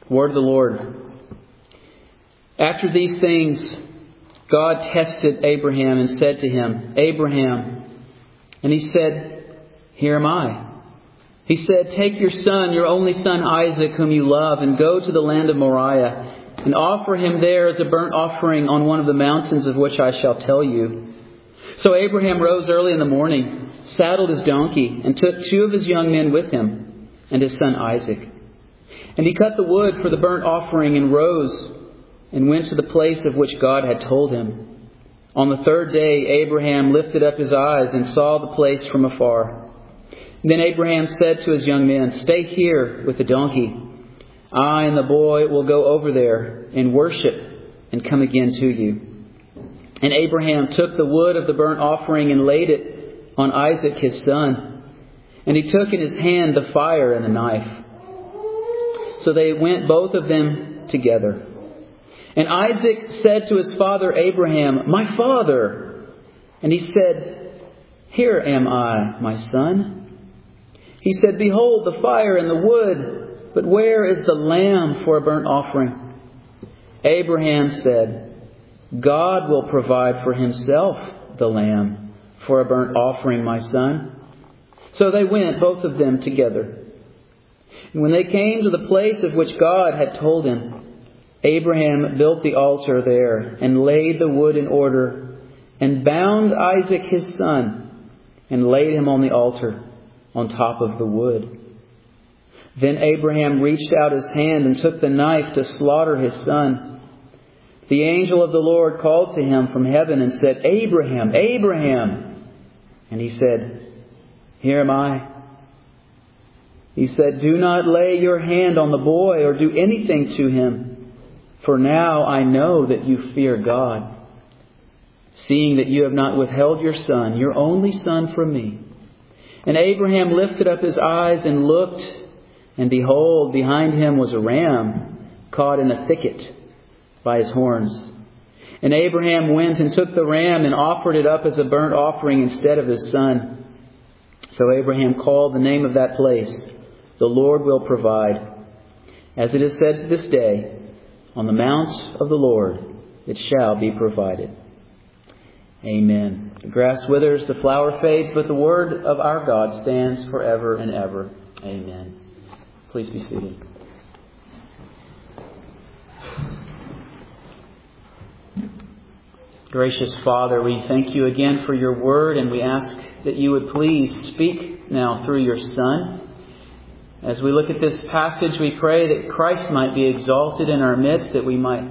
Word of the Lord. After these things, God tested Abraham and said to him, Abraham. And he said, Here am I. He said, Take your son, your only son Isaac, whom you love, and go to the land of Moriah, and offer him there as a burnt offering on one of the mountains of which I shall tell you. So Abraham rose early in the morning, saddled his donkey, and took 2 of his young men with him, and his son Isaac. And he cut the wood for the burnt offering and rose and went to the place of which God had told him. On the 3rd day, Abraham lifted up his eyes and saw the place from afar. Then Abraham said to his young men, Stay here with the donkey. I and the boy will go over there and worship and come again to you. And Abraham took the wood of the burnt offering and laid it on Isaac his son. And he took in his hand the fire and the knife. So they went both of them together. And Isaac said to his father Abraham, My father. And he said, Here am I, my son. He said, Behold the fire and the wood, but where is the lamb for a burnt offering? Abraham said, God will provide for himself the lamb for a burnt offering, my son. So they went, both of them together. And when they came to the place of which God had told him, Abraham built the altar there and laid the wood in order and bound Isaac his son and laid him on the altar on top of the wood. Then Abraham reached out his hand and took the knife to slaughter his son. The angel of the Lord called to him from heaven and said, Abraham, Abraham. And he said, Here am I. He said, Do not lay your hand on the boy or do anything to him, for now I know that you fear God, seeing that you have not withheld your son, your only son, from me. And Abraham lifted up his eyes and looked, and behold, behind him was a ram caught in a thicket by his horns. And Abraham went and took the ram and offered it up as a burnt offering instead of his son. So Abraham called the name of that place, The Lord will provide. As it is said to this day, On the mount of the Lord it shall be provided. Amen. The grass withers, the flower fades, but the word of our God stands forever and ever. Amen. Please be seated. Gracious Father, we thank you again for your word, and we ask that you would please speak now through your Son. As we look at this passage, we pray that Christ might be exalted in our midst, that we might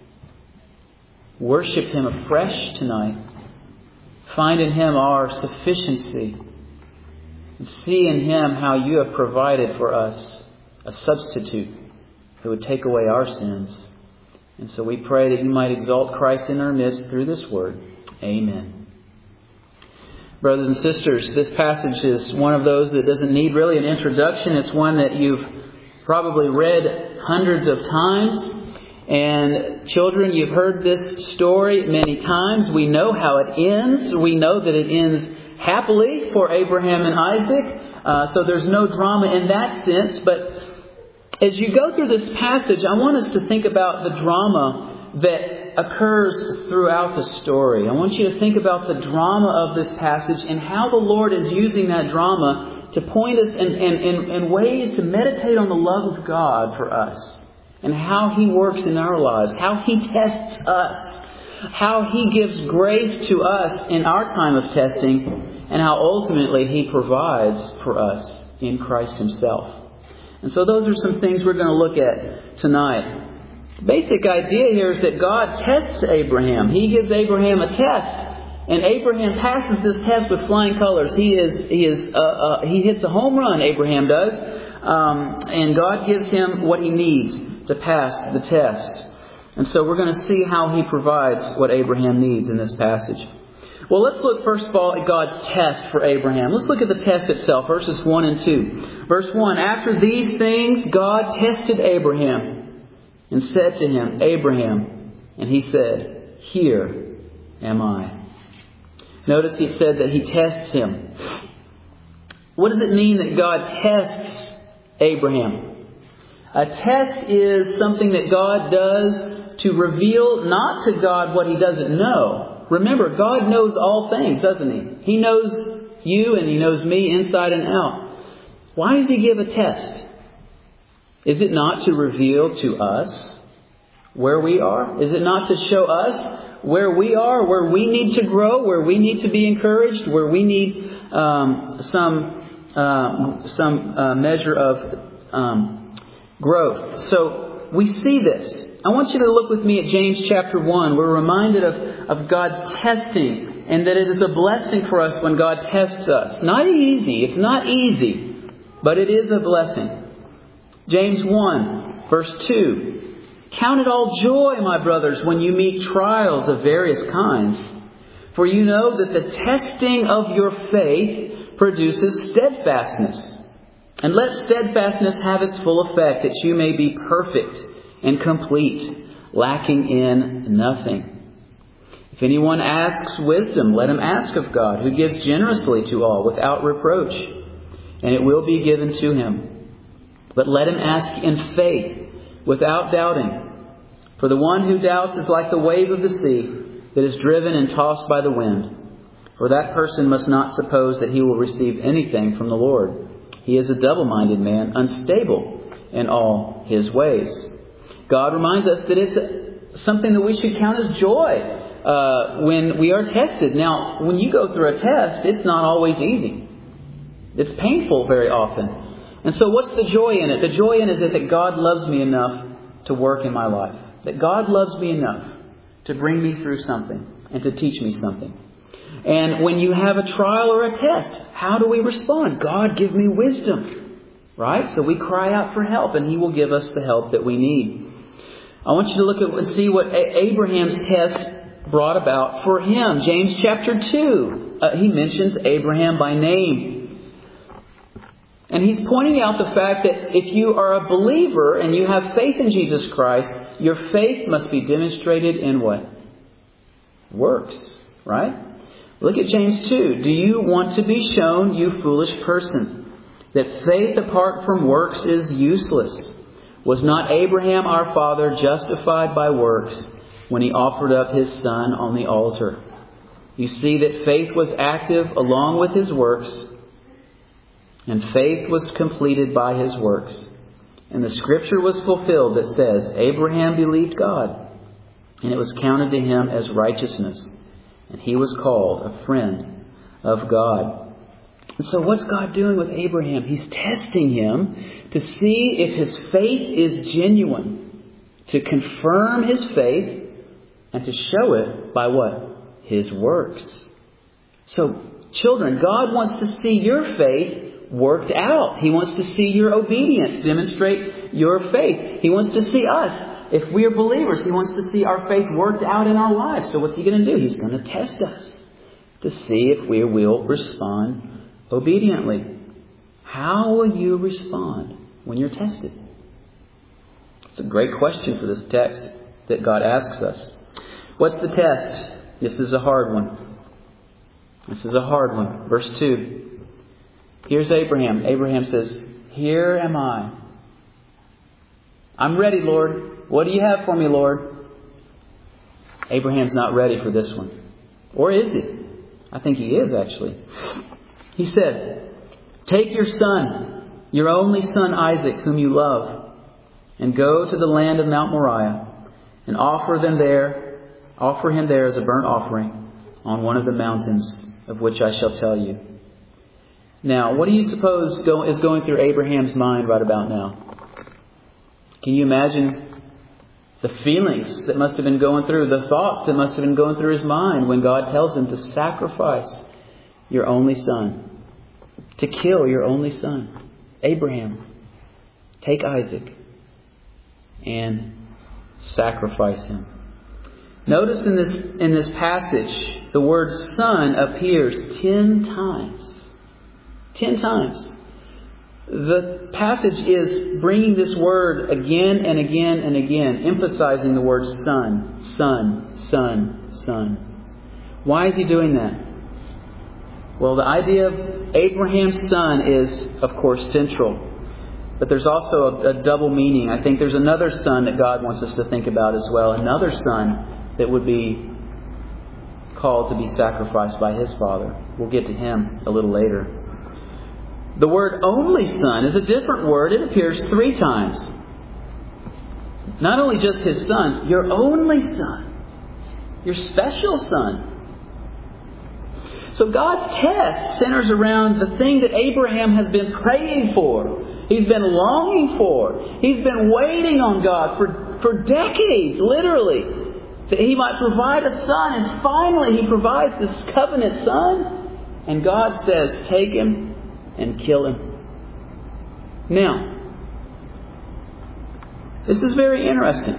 worship Him afresh tonight, find in Him our sufficiency, and see in Him how you have provided for us a substitute that would take away our sins. And so we pray that you might exalt Christ in our midst through this word. Amen. Brothers and sisters, this passage is one of those that doesn't need really an introduction. It's one that you've probably read hundreds of times. And children, you've heard this story many times. We know how it ends. We know that it ends happily for Abraham and Isaac. So there's no drama in that sense. But as you go through this passage, I want us to think about the drama that occurs throughout the story. I want you to think about the drama of this passage and how the Lord is using that drama to point us in ways to meditate on the love of God for us and how He works in our lives, how He tests us, how He gives grace to us in our time of testing, and how ultimately He provides for us in Christ Himself. And so those are some things we're going to look at tonight. The basic idea here is that God tests Abraham. He gives Abraham a test. And Abraham passes this test with flying colors. He hits a home run, Abraham does. And God gives him what he needs to pass the test. And so we're going to see how He provides what Abraham needs in this passage. Well, let's look first of all at God's test for Abraham. Let's look at the test itself, verses 1 and 2. Verse 1, After these things, God tested Abraham and said to him, Abraham. And he said, Here am I. Notice he said that He tests him. What does it mean that God tests Abraham? A test is something that God does to reveal not to God what He doesn't know. Remember, God knows all things, doesn't He? He knows you and He knows me inside and out. Why does He give a test? Is it not to reveal to us where we are? Is it not to show us where we are, where we need to grow, where we need to be encouraged, where we need some measure of growth? So we see this. I want you to look with me at James chapter 1. We're reminded of God's testing, and that it is a blessing for us when God tests us. Not easy. It's not easy, but it is a blessing. James 1, verse 2. Count it all joy, my brothers, when you meet trials of various kinds. For you know that the testing of your faith produces steadfastness. And let steadfastness have its full effect, that you may be perfect and complete, lacking in nothing. If anyone asks wisdom, let him ask of God, who gives generously to all without reproach, and it will be given to him. But let him ask in faith, without doubting. For the one who doubts is like the wave of the sea, that is driven and tossed by the wind. For that person must not suppose that he will receive anything from the Lord. He is a double-minded man, unstable in all his ways. God reminds us that it's something that we should count as joy when we are tested. Now, when you go through a test, it's not always easy. It's painful very often. And so what's the joy in it? The joy in it is that God loves me enough to work in my life. That God loves me enough to bring me through something and to teach me something. And when you have a trial or a test, how do we respond? God, give me wisdom. Right? So we cry out for help, and He will give us the help that we need. I want you to look at and see what Abraham's test brought about for him. James chapter 2. He mentions Abraham by name. And he's pointing out the fact that if you are a believer and you have faith in Jesus Christ, your faith must be demonstrated in what? Works. Right? Look at James 2. Do you want to be shown, you foolish person, that faith apart from works is useless? Was not Abraham our father justified by works when he offered up his son on the altar? You see that faith was active along with his works, and faith was completed by his works. And the scripture was fulfilled that says, Abraham believed God, and it was counted to him as righteousness. And he was called a friend of God. And so what's God doing with Abraham? He's testing him to see if his faith is genuine. To confirm his faith and to show it by what? His works. So, children, God wants to see your faith worked out. He wants to see your obedience demonstrate your faith. He wants to see us. If we are believers, He wants to see our faith worked out in our lives. So what's He going to do? He's going to test us to see if we will respond obediently. How will you respond when you're tested? It's a great question for this text that God asks us. What's the test? This is a hard one. This is a hard one. Verse 2. Here's Abraham. Abraham says, Here am I. I'm ready, Lord. What do you have for me, Lord? Abraham's not ready for this one. Or is he? I think he is, actually. He said, Take your son, your only son Isaac, whom you love, and go to the land of Mount Moriah, and offer him there as a burnt offering on one of the mountains of which I shall tell you. Now, what do you suppose is going through Abraham's mind right about now? Can you imagine the feelings that must have been going through, the thoughts that must have been going through his mind when God tells him to sacrifice your only son, to kill your only son? Abraham, take Isaac and sacrifice him. Notice in this passage, the word son appears 10 times. 10 times. The passage is bringing this word again and again and again, emphasizing the word son, son, son, son. Why is he doing that? Well, the idea of Abraham's son is, of course, central. But there's also a double meaning. I think there's another son that God wants us to think about as well. Another son that would be called to be sacrificed by his father. We'll get to him a little later. The word only son is a different word. It appears 3 times. Not only just his son, your only son. Your special son. So God's test centers around the thing that Abraham has been praying for. He's been longing for. He's been waiting on God for decades, literally, that He might provide a son. And finally He provides this covenant son. And God says, take him and kill him. Now, this is very interesting.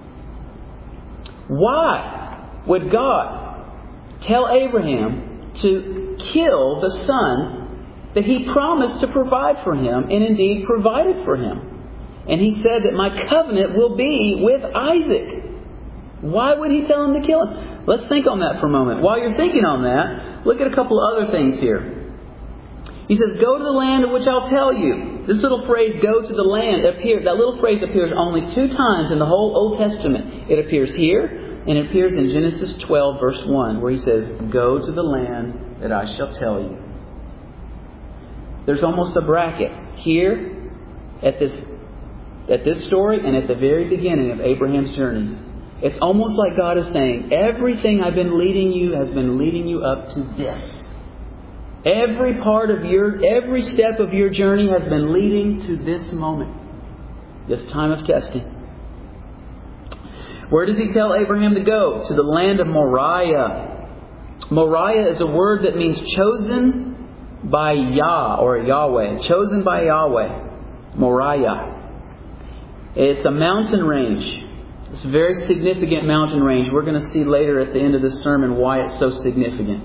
Why would God tell Abraham to kill the son that He promised to provide for him, and indeed provided for him? And He said that my covenant will be with Isaac. Why would He tell him to kill him? Let's think on that for a moment. While you're thinking on that, look at a couple other things here. He says, go to the land of which I'll tell you. This little phrase, go to the land, that little phrase appears only 2 times in the whole Old Testament. It appears here, and it appears in Genesis 12, verse 1, where He says, go to the land that I shall tell you. There's almost a bracket here at this story and at the very beginning of Abraham's journeys. It's almost like God is saying, everything I've been leading you has been leading you up to this. Every step of your journey has been leading to this moment, this time of testing. Where does He tell Abraham to go? To the land of Moriah. Moriah is a word that means chosen by Yah or Yahweh. Chosen by Yahweh. Moriah. It's a mountain range. It's a very significant mountain range. We're going to see later at the end of this sermon why it's so significant.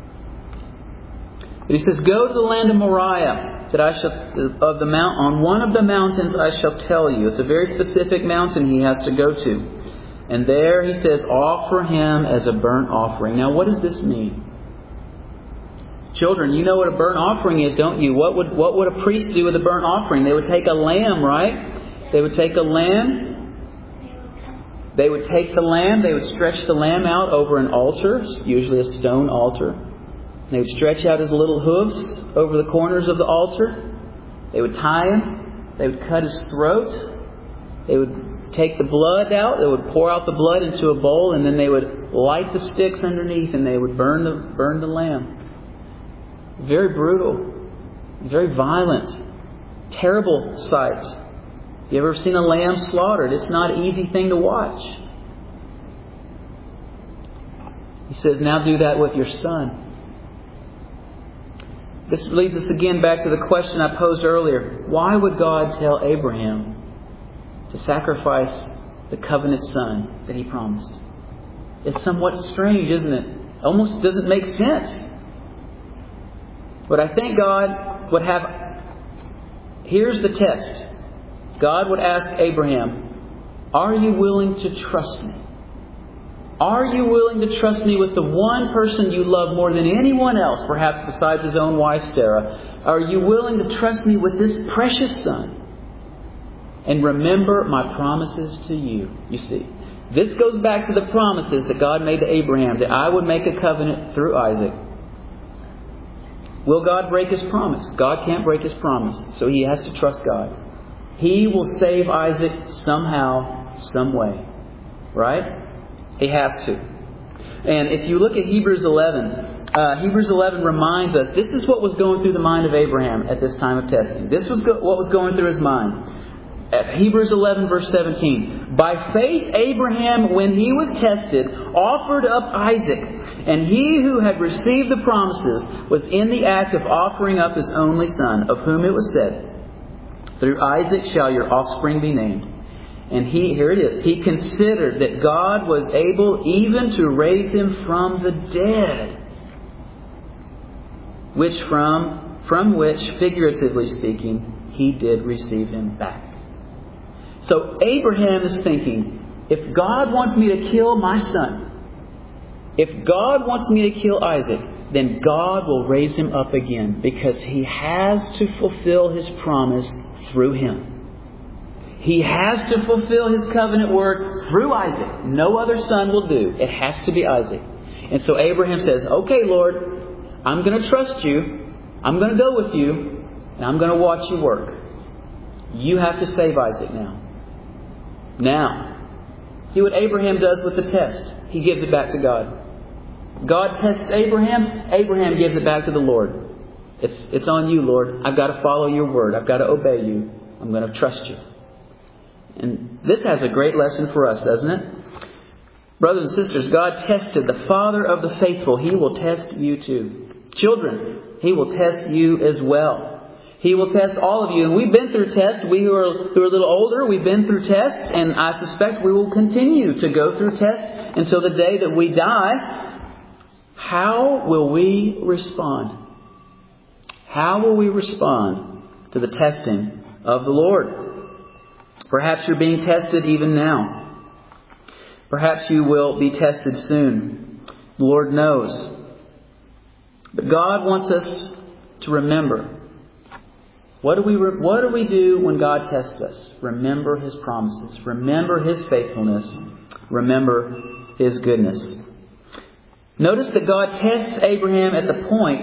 But He says, go to the land of Moriah, on one of the mountains I shall tell you. It's a very specific mountain he has to go to. And there He says, offer him as a burnt offering. Now what does this mean? Children, you know what a burnt offering is, don't you? What would a priest do with a burnt offering? They would take a lamb, right? They would take a lamb. They would take the lamb. They would stretch the lamb out over an altar, usually a stone altar. They would stretch out his little hooves over the corners of the altar. They would tie him. They would cut his throat. They would take the blood out. They would pour out the blood into a bowl, and then they would light the sticks underneath, and they would burn the lamb. Very brutal, very violent, terrible sight. You ever seen a lamb slaughtered? It's not an easy thing to watch. He says, now do that with your son. This leads us again back to the question I posed earlier. Why would God tell Abraham to sacrifice the covenant son that He promised? It's somewhat strange, isn't it? Almost doesn't make sense. But I think God would have... Here's the test. God would ask Abraham, are you willing to trust me? Are you willing to trust me with the one person you love more than anyone else, perhaps besides his own wife, Sarah? Are you willing to trust me with this precious son? And remember my promises to you. You see, this goes back to the promises that God made to Abraham, that I would make a covenant through Isaac. Will God break His promise? God can't break His promise, so he has to trust God. He will save Isaac somehow, some way. Right? He has to. And if you look at Hebrews 11, Hebrews 11 reminds us, this is what was going through the mind of Abraham at this time of testing. This was what was going through his mind. Hebrews 11 verse 17. By faith Abraham, when he was tested, offered up Isaac. And he who had received the promises was in the act of offering up his only son, of whom it was said, through Isaac shall your offspring be named. And here it is. He considered that God was able even to raise him from the dead, from which, figuratively speaking, He did receive him back. So Abraham is thinking, if God wants me to kill my son, if God wants me to kill Isaac, then God will raise him up again, because He has to fulfill His promise through him. He has to fulfill his covenant word through Isaac. No other son will do. It has to be Isaac. And so Abraham says, okay, Lord, I'm going to trust you. I'm going to go with you. And I'm going to watch you work. You have to save Isaac now. Now, see what Abraham does with the test. He gives it back to God. God tests Abraham. Abraham gives it back to the Lord. It's on you, Lord. I've got to follow your word. I've got to obey you. I'm going to trust you. And this has a great lesson for us, doesn't it? Brothers and sisters, God tested the father of the faithful. He will test you too. Children, He will test you as well. He will test all of you. And we've been through tests. We who are a little older, we've been through tests. And I suspect we will continue to go through tests until the day that we die. How will we respond? How will we respond to the testing of the Lord? Perhaps you're being tested even now. Perhaps you will be tested soon. The Lord knows. But God wants us to remember. What do we do when God tests us? Remember His promises. Remember His faithfulness. Remember His goodness. Notice that God tests Abraham at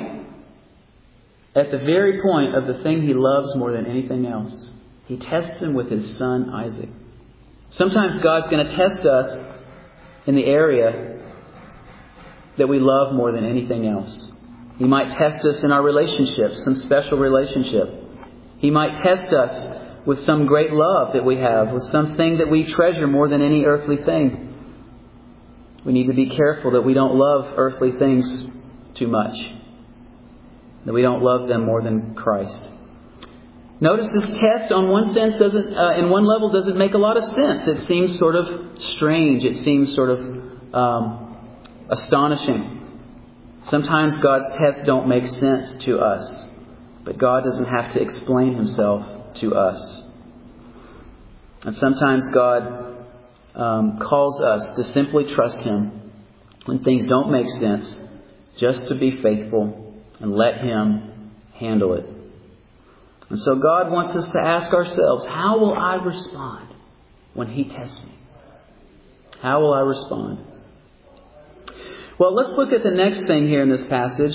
the very point of the thing he loves more than anything else. He tests him with his son Isaac. Sometimes God's going to test us in the area that we love more than anything else. He might test us in our relationships, some special relationship. He might test us with some great love that we have, with something that we treasure more than any earthly thing. We need to be careful that we don't love earthly things too much, that we don't love them more than Christ. Notice this test on one sense in one level doesn't make a lot of sense. It seems sort of strange. It seems sort of astonishing. Sometimes God's tests don't make sense to us. But God doesn't have to explain Himself to us. And sometimes God calls us to simply trust Him when things don't make sense, just to be faithful and let Him handle it. And so God wants us to ask ourselves, how will I respond when He tests me? How will I respond? Well, let's look at the next thing here in this passage.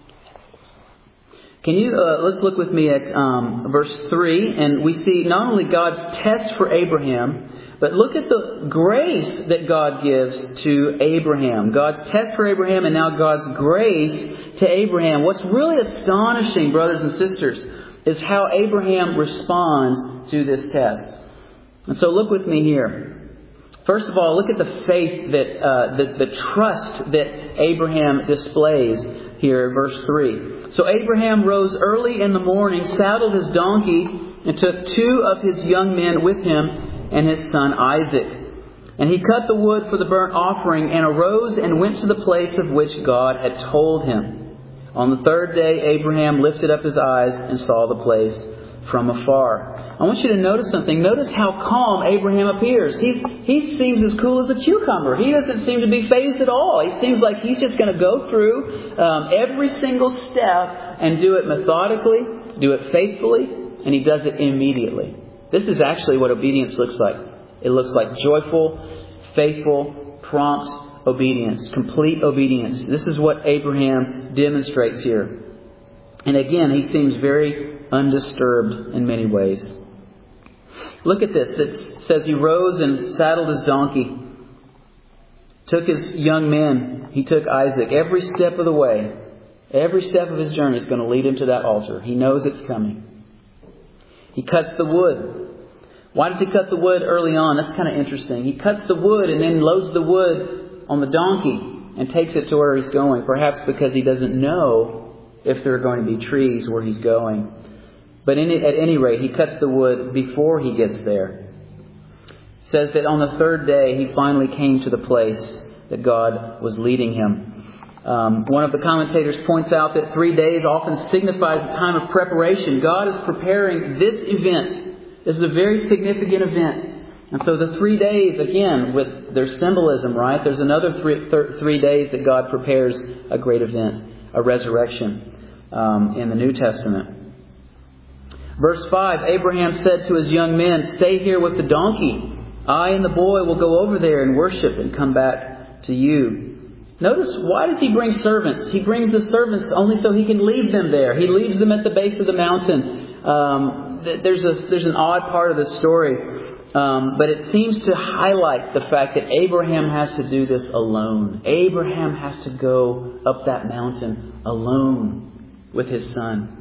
Let's look with me at verse 3, and we see not only God's test for Abraham, but look at the grace that God gives to Abraham. God's test for Abraham and now God's grace to Abraham. What's really astonishing, brothers and sisters, is how Abraham responds to this test. And so look with me here. First of all, look at the faith that the trust that Abraham displays here in verse 3. So Abraham rose early in the morning, saddled his donkey, and took 2 of his young men with him and his son Isaac. And he cut the wood for the burnt offering and arose and went to the place of which God had told him. On the 3rd day, Abraham lifted up his eyes and saw the place from afar. I want you to notice something. Notice how calm Abraham appears. He seems as cool as a cucumber. He doesn't seem to be fazed at all. He seems like he's just going to go through every single step and do it methodically, do it faithfully, and he does it immediately. This is actually what obedience looks like. It looks like joyful, faithful, prompt obedience, complete obedience. This is what Abraham demonstrates here. And again, he seems very undisturbed in many ways. Look at this. It says he rose and saddled his donkey, took his young men. He took Isaac. Every step of the way, every step of his journey is going to lead him to that altar. He knows it's coming. He cuts the wood. Why does he cut the wood early on? That's kind of interesting. He cuts the wood and then loads the wood on the donkey and takes it to where he's going. Perhaps because he doesn't know if there are going to be trees where he's going. But at any rate, he cuts the wood before he gets there. It says that on the 3rd day, he finally came to the place that God was leading him. One of the commentators points out that 3 days often signifies a time of preparation. God is preparing this event. This is a very significant event. And so the 3 days, again, with their symbolism, right? There's another 3 days that God prepares a great event, a resurrection in the New Testament. Verse 5, Abraham said to his young men, "Stay here with the donkey. I and the boy will go over there and worship and come back to you." Notice, why does he bring servants? He brings the servants only so he can leave them there. He leaves them at the base of the mountain. There's an odd part of the story, but it seems to highlight the fact that Abraham has to do this alone. Abraham has to go up that mountain alone with his son.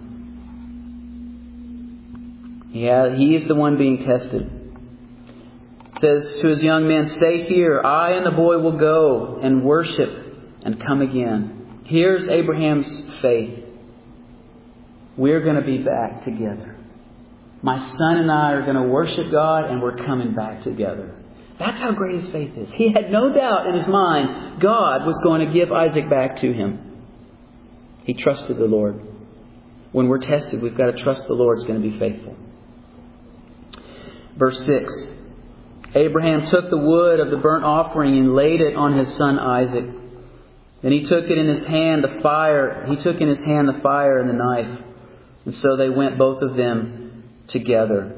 Yeah, he is the one being tested. It says to his young men, "Stay here. I and the boy will go and worship and come again." Here's Abraham's faith. We're going to be back together. My son and I are going to worship God, and we're coming back together. That's how great his faith is. He had no doubt in his mind God was going to give Isaac back to him. He trusted the Lord. When we're tested, we've got to trust the Lord's going to be faithful. Verse 6. Abraham took the wood of the burnt offering and laid it on his son Isaac. Then he took in his hand the fire and the knife. And so they went, both of them, together.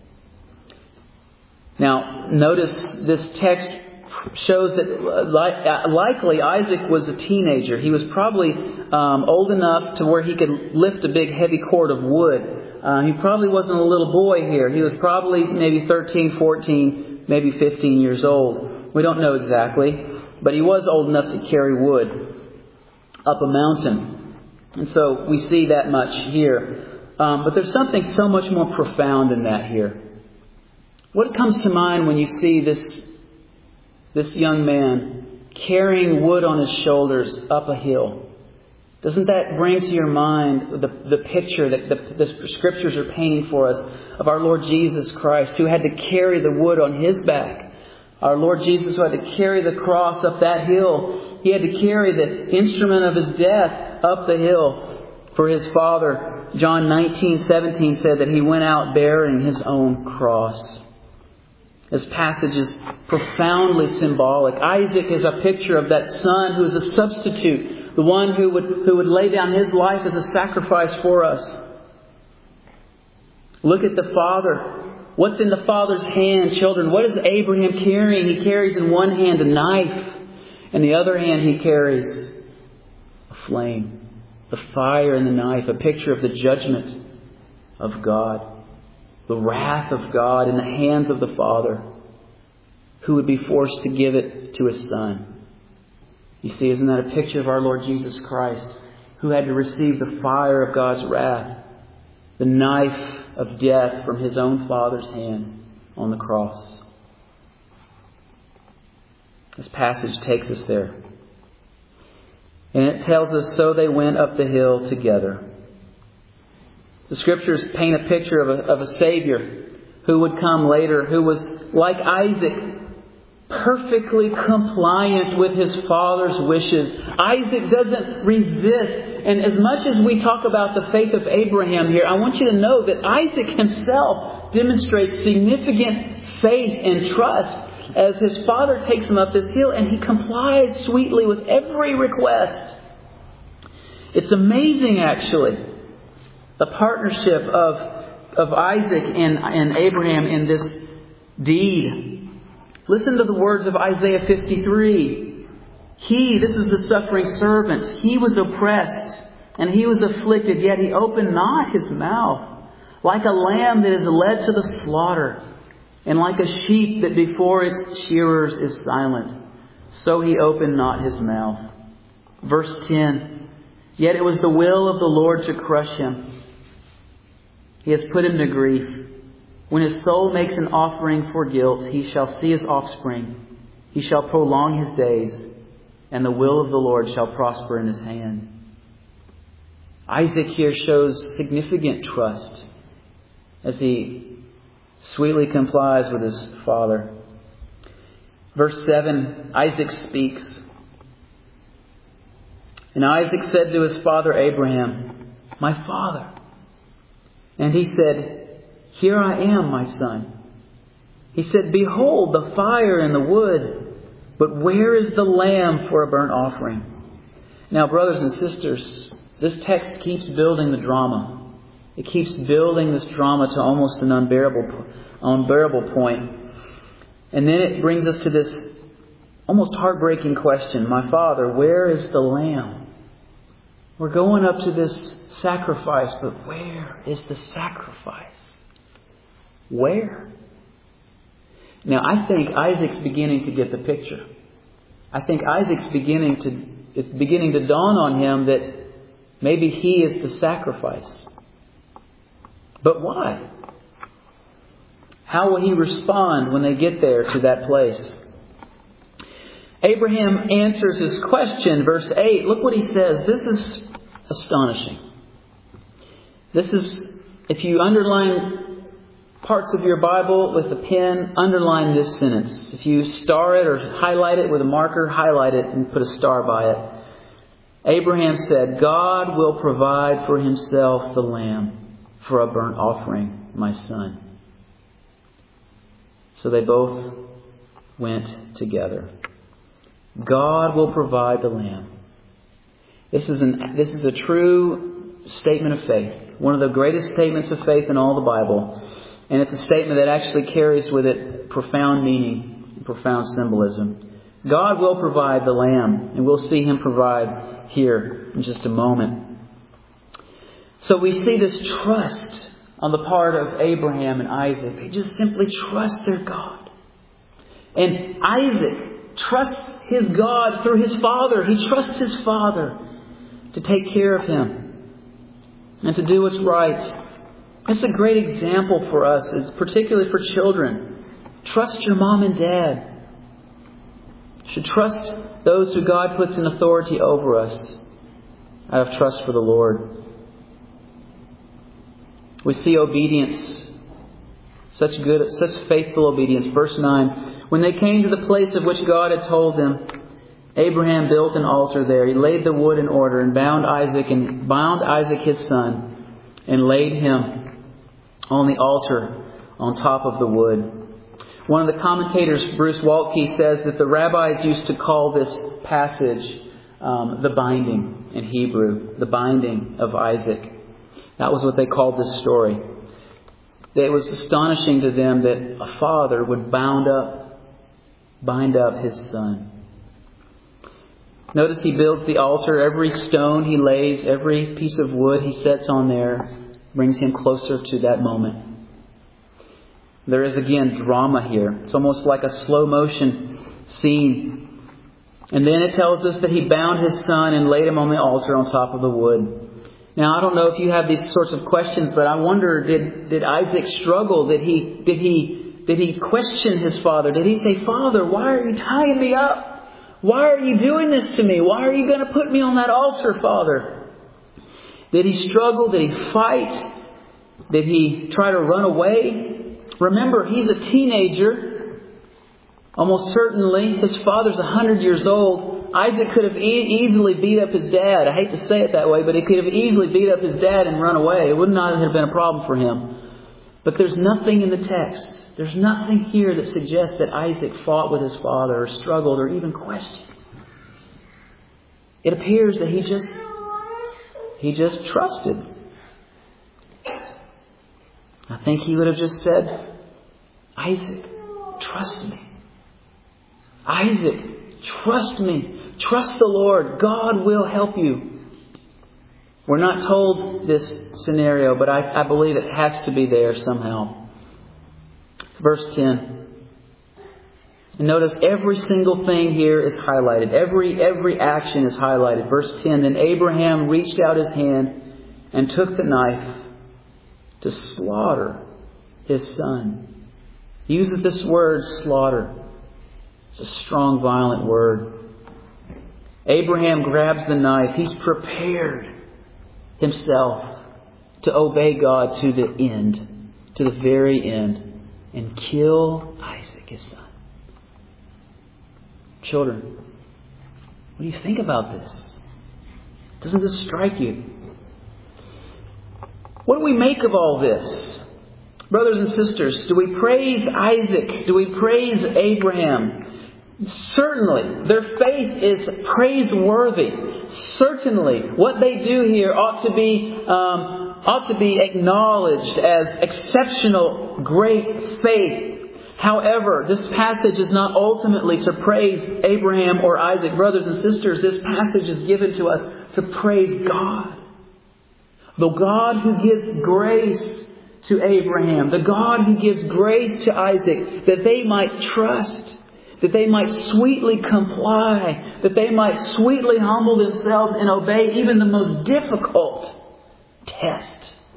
Now, notice this text shows that likely Isaac was a teenager. He was probably old enough to where he could lift a big heavy cord of wood. He probably wasn't a little boy here. He was probably maybe 13, 14, maybe 15 years old. We don't know exactly. But he was old enough to carry wood up a mountain. And so we see that much here. But there's something so much more profound in that here. What comes to mind when you see this young man carrying wood on his shoulders up a hill? Doesn't that bring to your mind the picture that the Scriptures are painting for us of our Lord Jesus Christ, who had to carry the wood on His back? Our Lord Jesus, who had to carry the cross up that hill. He had to carry the instrument of His death up the hill for His Father. John 19:17 said that He went out bearing His own cross. This passage is profoundly symbolic. Isaac is a picture of that son who is a substitute, the one who would lay down his life as a sacrifice for us. Look at the Father. What's in the Father's hand, children? What is Abraham carrying? He carries in one hand a knife. In the other hand he carries a flame. The fire and the knife, a picture of the judgment of God. The wrath of God in the hands of the Father, who would be forced to give it to His Son. You see, isn't that a picture of our Lord Jesus Christ, who had to receive the fire of God's wrath, the knife of death from His own Father's hand on the cross? This passage takes us there. And it tells us, so they went up the hill together. The Scriptures paint a picture of a Savior who would come later, who was like Isaac, perfectly compliant with his father's wishes. Isaac doesn't resist. And as much as we talk about the faith of Abraham here, I want you to know that Isaac himself demonstrates significant faith and trust as his father takes him up this hill, and he complies sweetly with every request. It's amazing, actually, the partnership of Isaac and Abraham in this deed. Listen to the words of Isaiah 53. This is the suffering servant. He was oppressed and he was afflicted, yet he opened not his mouth. Like a lamb that is led to the slaughter, and like a sheep that before its shearers is silent, so he opened not his mouth. Verse 10. Yet it was the will of the Lord to crush him. He has put him to grief. When his soul makes an offering for guilt, he shall see his offspring. He shall prolong his days, and the will of the Lord shall prosper in his hand. Isaac here shows significant trust as he sweetly complies with his father. Verse 7, Isaac speaks. And Isaac said to his father Abraham, "My father." And he said, "Here I am, my son." He said, "Behold the fire and the wood, but where is the lamb for a burnt offering?" Now, brothers and sisters, this text keeps building the drama. It keeps building this drama to almost an unbearable point. And then it brings us to this almost heartbreaking question. My Father, where is the lamb? We're going up to this sacrifice, but where is the sacrifice? Where? Now, I think Isaac's beginning to get the picture. I think Isaac's beginning to dawn on him that maybe he is the sacrifice. But why? How will he respond when they get there to that place? Abraham answers his question, verse 8. Look what he says. This is astonishing. This is, if you underline parts of your Bible with a pen, underline this sentence. If you star it or highlight it with a marker, highlight it and put a star by it. Abraham said, God will provide for himself the lamb for a burnt offering, my son. So they both went together. God will provide the lamb. This is a true statement of faith. One of the greatest statements of faith in all the Bible. And it's a statement that actually carries with it profound meaning, profound symbolism. God will provide the lamb, and we'll see Him provide here in just a moment. So we see this trust on the part of Abraham and Isaac. They just simply trust their God. And Isaac trusts his God through his father. He trusts his father to take care of him and to do what's right. It's a great example for us, particularly for children. Trust your mom and dad. You should trust those who God puts in authority over us out of trust for the Lord. We see obedience, such faithful obedience. Verse 9, when they came to the place of which God had told them, Abraham built an altar there. He laid the wood in order and bound Isaac his son and laid him on the altar on top of the wood. One of the commentators, Bruce Waltke, says that the rabbis used to call this passage the binding in Hebrew, the binding of Isaac. That was what they called this story. It was astonishing to them that a father would bind up his son. Notice he builds the altar. Every stone he lays, every piece of wood he sets on there brings him closer to that moment. There is again drama here. It's almost like a slow motion scene. And then it tells us that he bound his son and laid him on the altar on top of the wood. Now, I don't know if you have these sorts of questions, but I wonder, did Isaac struggle? Did he question his father? Did he say, Father, why are you tying me up? Why are you doing this to me? Why are you going to put me on that altar, Father? Did he struggle? Did he fight? Did he try to run away? Remember, he's a teenager. Almost certainly, his father's 100 years old. Isaac could have easily beat up his dad. I hate to say it that way, but he could have easily beat up his dad and run away. It would not have been a problem for him. But there's nothing in the text. There's nothing here that suggests that Isaac fought with his father or struggled or even questioned. It appears that he just trusted. I think he would have just said, Isaac, trust me. Isaac, trust me. Trust the Lord. God will help you. We're not told this scenario, but I believe it has to be there somehow. Verse 10. And notice every single thing here is highlighted. Every action is highlighted. Verse 10. Then Abraham reached out his hand and took the knife to slaughter his son. He uses this word, slaughter. It's a strong, violent word. Abraham grabs the knife. He's prepared himself to obey God to the end, to the very end, and kill Isaac, his son. Children, what do you think about this? Doesn't this strike you? What do we make of all this? Brothers and sisters, do we praise Isaac? Do we praise Abraham? Certainly, their faith is praiseworthy. Certainly, what they do here ought to be ought to be acknowledged as exceptional, great faith. However, this passage is not ultimately to praise Abraham or Isaac. Brothers and sisters, this passage is given to us to praise God. The God who gives grace to Abraham, the God who gives grace to Isaac, that they might trust, that they might sweetly comply, that they might sweetly humble themselves and obey even the most difficult test.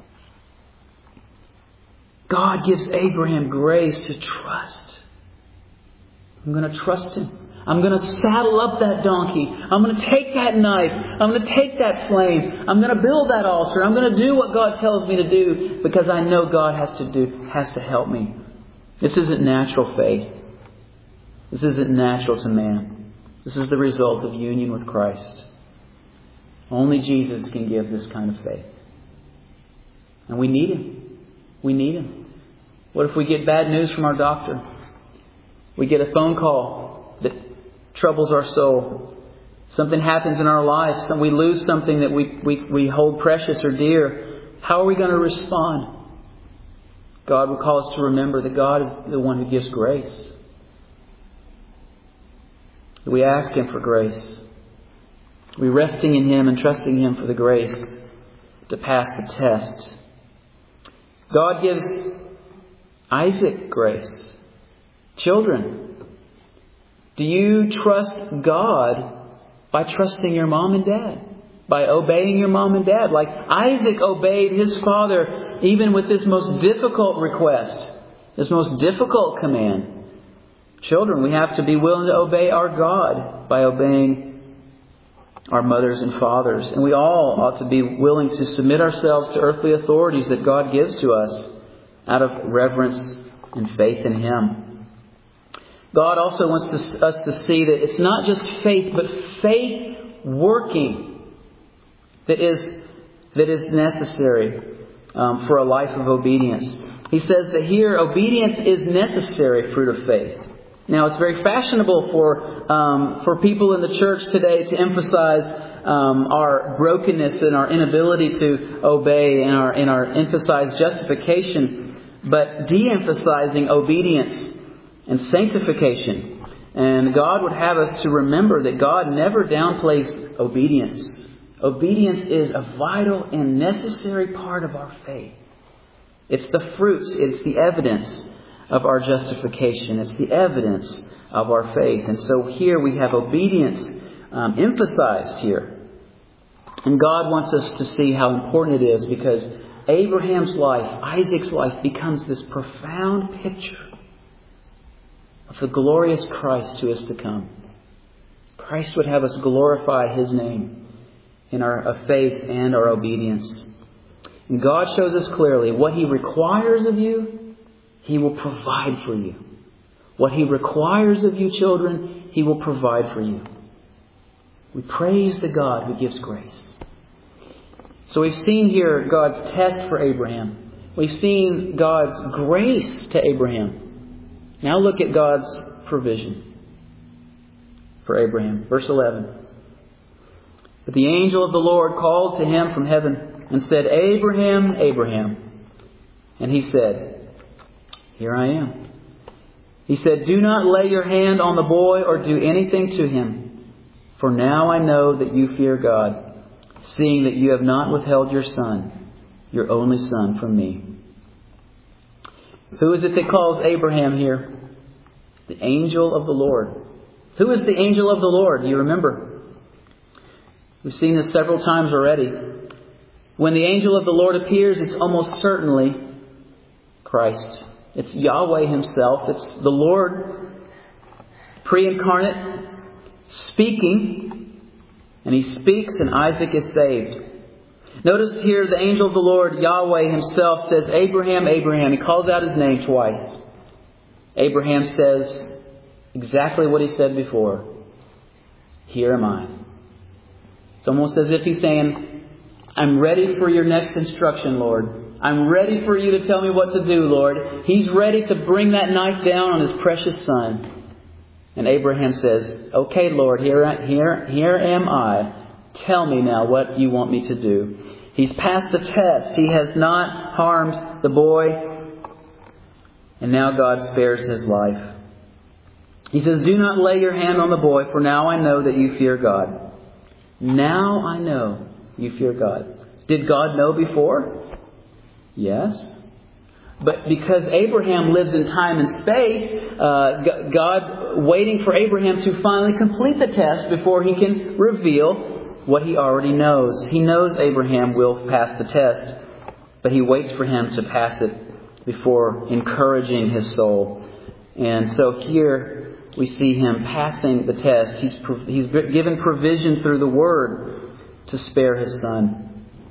God gives Abraham grace to trust. I'm going to trust Him. I'm going to saddle up that donkey. I'm going to take that knife. I'm going to take that flame. I'm going to build that altar. I'm going to do what God tells me to do because I know God has to help me. This isn't natural faith. This isn't natural to man. This is the result of union with Christ. Only Jesus can give this kind of faith. And we need Him. We need Him. What if we get bad news from our doctor? We get a phone call that troubles our soul. Something happens in our lives and we lose something that we hold precious or dear. How are we going to respond? God would call us to remember that God is the one who gives grace. We ask Him for grace. We're resting in Him and trusting Him for the grace to pass the test. God gives Isaac grace. Children, do you trust God by trusting your mom and dad? By obeying your mom and dad? Like Isaac obeyed his father even with this most difficult request, this most difficult command. Children, we have to be willing to obey our God by obeying our mothers and fathers. And we all ought to be willing to submit ourselves to earthly authorities that God gives to us out of reverence and faith in Him. God also wants us to see that it's not just faith, but faith working that is necessary for a life of obedience. He says that here obedience is necessary fruit of faith. Now, it's very fashionable for people in the church today to emphasize our brokenness and our inability to obey and our emphasize justification, but de-emphasizing obedience and sanctification. And God would have us to remember that God never downplays obedience. Obedience is a vital and necessary part of our faith. It's the fruits, it's the evidence of our justification. It's the evidence of our faith. And so here we have obedience emphasized here. And God wants us to see how important it is because Abraham's life, Isaac's life, becomes this profound picture of the glorious Christ who is to come. Christ would have us glorify His name in our faith and our obedience. And God shows us clearly what He requires of you, He will provide for you. What He requires of you, children, He will provide for you. We praise the God who gives grace. So we've seen here God's test for Abraham. We've seen God's grace to Abraham. Now look at God's provision for Abraham. Verse 11. But the angel of the Lord called to him from heaven and said, Abraham, Abraham. And he said, Here I am. He said, Do not lay your hand on the boy or do anything to him. For now I know that you fear God, seeing that you have not withheld your son, your only son, from me. Who is it that calls Abraham here? The angel of the Lord. Who is the angel of the Lord? Do you remember? We've seen this several times already. When the angel of the Lord appears, it's almost certainly Christ. It's Yahweh Himself. It's the Lord pre-incarnate speaking. And He speaks and Isaac is saved. Notice here the angel of the Lord, Yahweh Himself, says, Abraham, Abraham. He calls out his name twice. Abraham says exactly what he said before. Here am I. It's almost as if he's saying, I'm ready for your next instruction, Lord. I'm ready for you to tell me what to do, Lord. He's ready to bring that knife down on his precious son. And Abraham says, Okay, Lord, here am I. Tell me now what you want me to do. He's passed the test. He has not harmed the boy. And now God spares his life. He says, "Do not lay your hand on the boy, for now I know that you fear God." Now I know you fear God. Did God know before? Yes. But because Abraham lives in time and space, God's waiting for Abraham to finally complete the test before He can reveal what He already knows. He knows Abraham will pass the test, but He waits for him to pass it before encouraging his soul. And so here we see him passing the test. He's given provision through the Word to spare his son.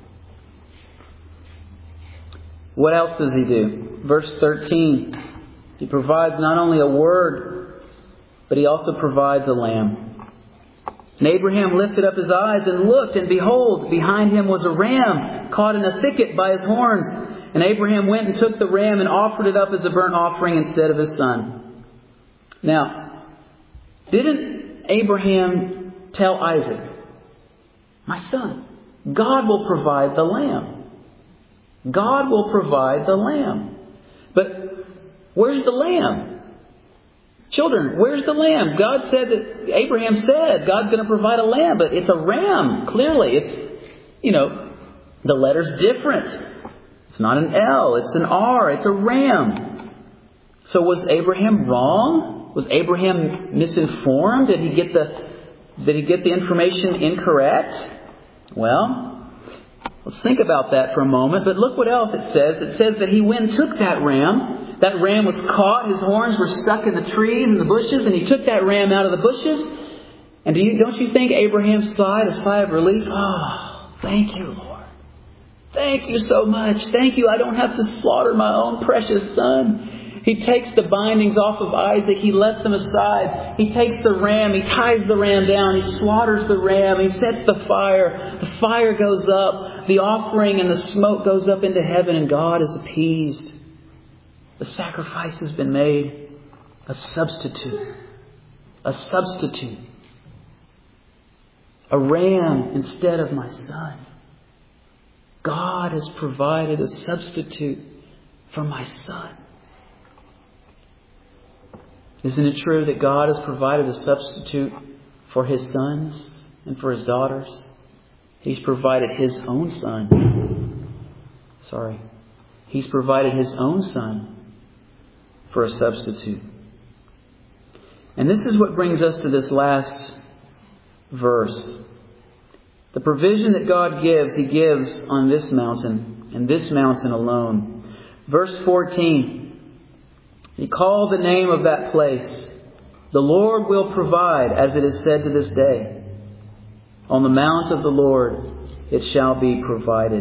What else does He do? Verse 13. He provides not only a word, but He also provides a lamb. And Abraham lifted up his eyes and looked, and behold, behind him was a ram caught in a thicket by his horns. And Abraham went and took the ram and offered it up as a burnt offering instead of his son. Now, didn't Abraham tell Isaac, "My son, God will provide the lamb. God will provide the lamb." But where's the lamb? Children, where's the lamb? God said that, Abraham said, God's going to provide a lamb, but it's a ram. Clearly, it's, the letter's different. It's not an L, it's an R, it's a ram. So was Abraham wrong? Was Abraham misinformed? Did he get the information incorrect? Well, let's think about that for a moment. But look what else it says. It says that he went and took that ram. That ram was caught. His horns were stuck in the trees and the bushes. And he took that ram out of the bushes. And don't you think Abraham sighed a sigh of relief? "Oh, thank you, Lord. Thank you so much. Thank you. I don't have to slaughter my own precious son." He takes the bindings off of Isaac. He lets them aside. He takes the ram. He ties the ram down. He slaughters the ram. He sets the fire. The fire goes up. The offering and the smoke goes up into heaven, and God is appeased. The sacrifice has been made. A substitute. A substitute. A ram instead of my son. God has provided a substitute for my son. Isn't it true that God has provided a substitute for His sons and for His daughters? He's provided His own son. He's provided His own son for a substitute. And this is what brings us to this last verse. The provision that God gives, He gives on this mountain, and this mountain alone. Verse 14. He called the name of that place, "The Lord will provide, as it is said to this day. On the mount of the Lord it shall be provided."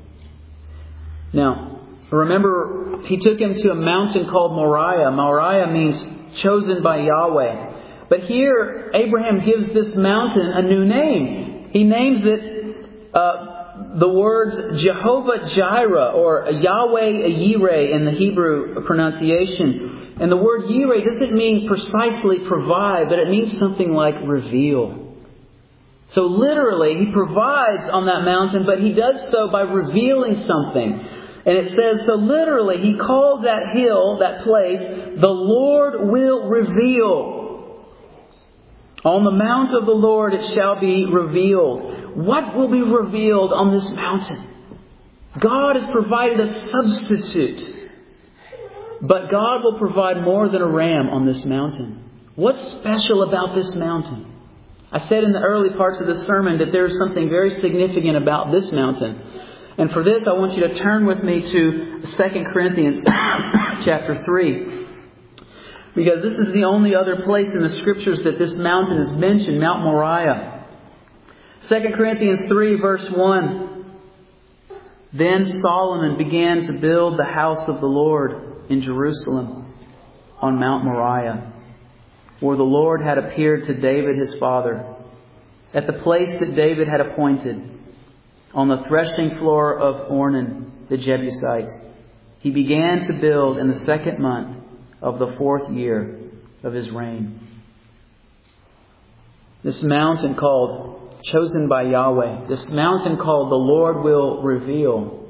Now, remember, He took him to a mountain called Moriah. Moriah means chosen by Yahweh. But here, Abraham gives this mountain a new name. He names it the words Jehovah Jireh, or Yahweh Yireh in the Hebrew pronunciation. And the word Yireh doesn't mean precisely provide, but it means something like reveal. So literally, He provides on that mountain, but He does so by revealing something. And it says, so literally, He called that hill, that place, "The Lord will reveal." On the mount of the Lord it shall be revealed. What will be revealed on this mountain? God has provided a substitute. But God will provide more than a ram on this mountain. What's special about this mountain? I said in the early parts of the sermon that there is something very significant about this mountain. And for this, I want you to turn with me to 2 Corinthians chapter 3. Because this is the only other place in the Scriptures that this mountain is mentioned, Mount Moriah. 2 Corinthians 3 verse 1. Then Solomon began to build the house of the Lord in Jerusalem on Mount Moriah, where the Lord had appeared to David his father, at the place that David had appointed, on the threshing floor of Ornan the Jebusite. He began to build in the 2nd month of the 4th year of his reign. This mountain called chosen by Yahweh. This mountain called the Lord will reveal.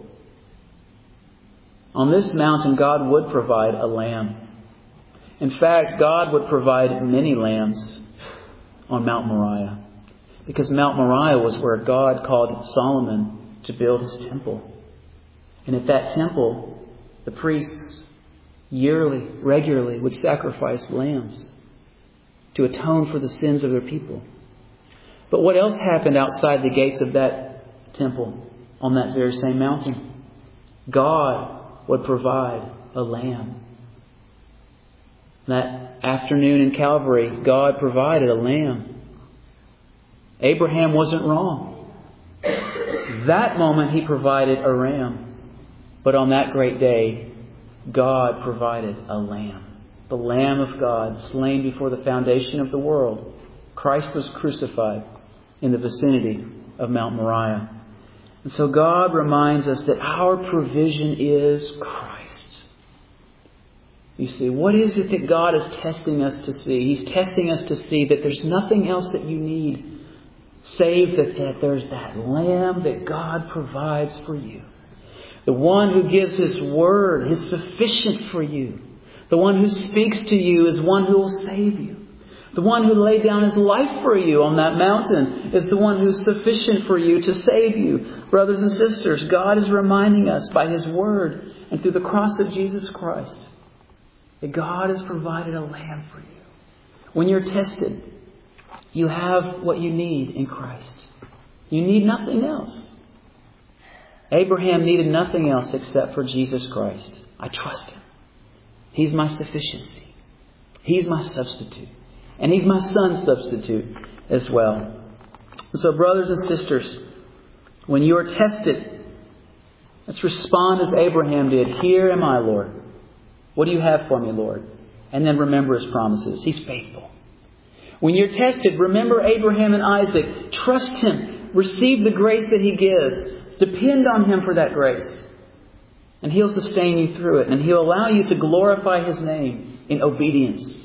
On this mountain, God would provide a lamb. In fact, God would provide many lambs on Mount Moriah. Because Mount Moriah was where God called Solomon to build his temple. And at that temple, the priests yearly, regularly would sacrifice lambs to atone for the sins of their people. But what else happened outside the gates of that temple on that very same mountain? God would provide a lamb. That afternoon in Calvary, God provided a lamb. Abraham wasn't wrong. That moment he provided a ram. But on that great day, God provided a lamb. The Lamb of God, slain before the foundation of the world. Christ was crucified in the vicinity of Mount Moriah. And so God reminds us that our provision is Christ. You see, what is it that God is testing us to see? He's testing us to see that there's nothing else that you need save that there's that Lamb that God provides for you. The one who gives His word is sufficient for you. The one who speaks to you is one who will save you. The one who laid down His life for you on that mountain is the one who is sufficient for you to save you. Brothers and sisters, God is reminding us by His word and through the cross of Jesus Christ that God has provided a lamb for you. When you're tested, you have what you need in Christ. You need nothing else. Abraham needed nothing else except for Jesus Christ. I trust Him. He's my sufficiency. He's my substitute. And He's my son's substitute as well. So brothers and sisters, when you are tested, let's respond as Abraham did. Here am I, Lord. What do you have for me, Lord? And then remember His promises. He's faithful. When you're tested, remember Abraham and Isaac. Trust Him. Receive the grace that He gives. Depend on Him for that grace. And He'll sustain you through it. And He'll allow you to glorify His name in obedience.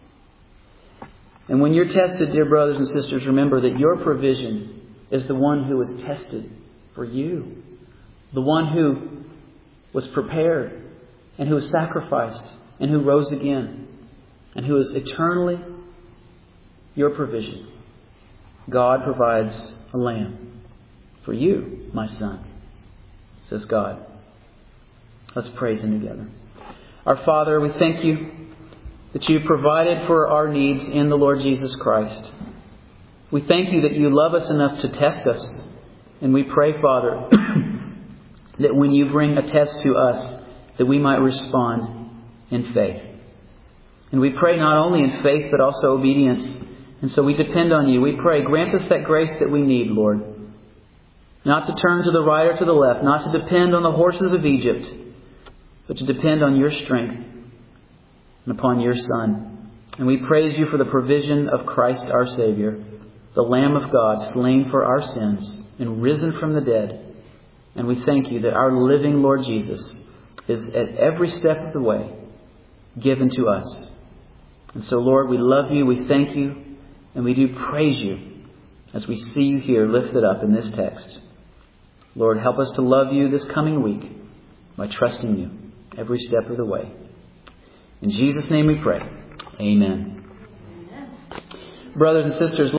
And when you're tested, dear brothers and sisters, remember that your provision is the one who was tested for you. The one who was prepared and who was sacrificed and who rose again and who is eternally your provision. God provides a lamb for you, my son, says God. Let's praise Him together. Our Father, we thank You that You provided for our needs in the Lord Jesus Christ. We thank You that You love us enough to test us. And we pray, Father, that when You bring a test to us, that we might respond in faith. And we pray not only in faith, but also obedience. And so we depend on You. We pray, grant us that grace that we need, Lord. Not to turn to the right or to the left, not to depend on the horses of Egypt, but to depend on Your strength and upon Your Son. And we praise You for the provision of Christ our Savior, the Lamb of God, slain for our sins and risen from the dead. And we thank You that our living Lord Jesus is at every step of the way given to us. And so, Lord, we love You, we thank You, and we do praise You as we see You here lifted up in this text. Lord, help us to love You this coming week by trusting You every step of the way. In Jesus' name we pray. Amen. Brothers and sisters,